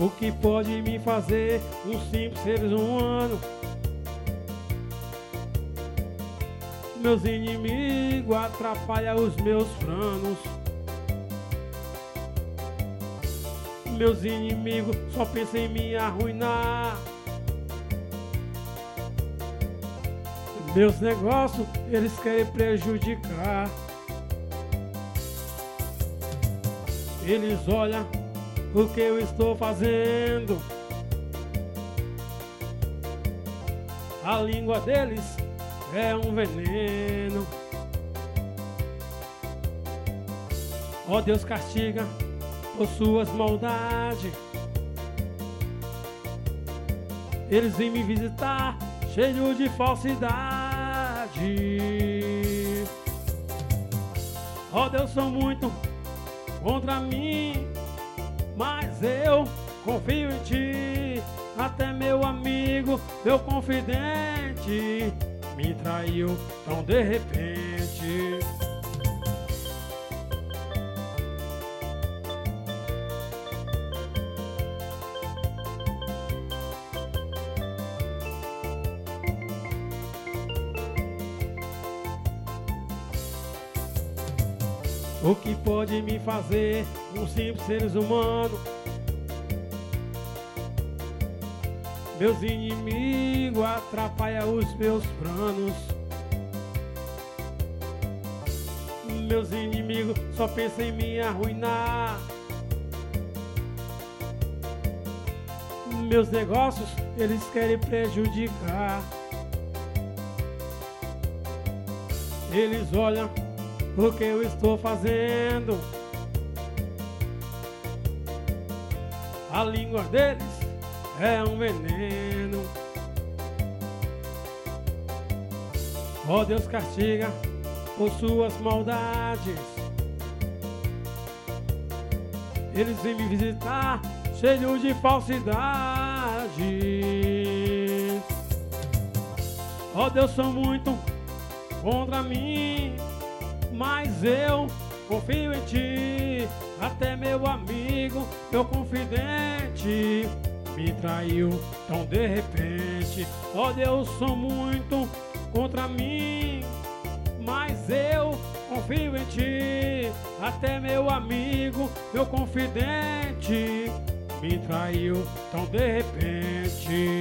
O que pode me fazer um simples ser humano? Meus inimigos atrapalham os meus planos. Meus inimigos só pensam em me arruinar. Meus negócios eles querem prejudicar. Eles olham o que eu estou fazendo. A língua deles é um veneno. Ó Deus, castiga por suas maldades. Eles vêm me visitar cheio de falsidade. Ó Deus, são muito contra mim, mas eu confio em ti. Até meu amigo, meu confidente, me traiu tão de repente. O que pode me fazer um simples ser humano? Meus inimigos atrapalham os meus planos. Meus inimigos só pensam em me arruinar. Meus negócios eles querem prejudicar. Eles olham o que eu estou fazendo. A língua deles é um veneno. Ó Deus, castiga por suas maldades. Eles vêm me visitar cheio de falsidade. Ó Deus, são muito contra mim, mas eu confio em ti. Até meu amigo, meu confidente, me traiu tão de repente. Ó Deus, são muito contra mim, mas eu confio em ti. Até meu amigo, meu confidente, me traiu tão de repente.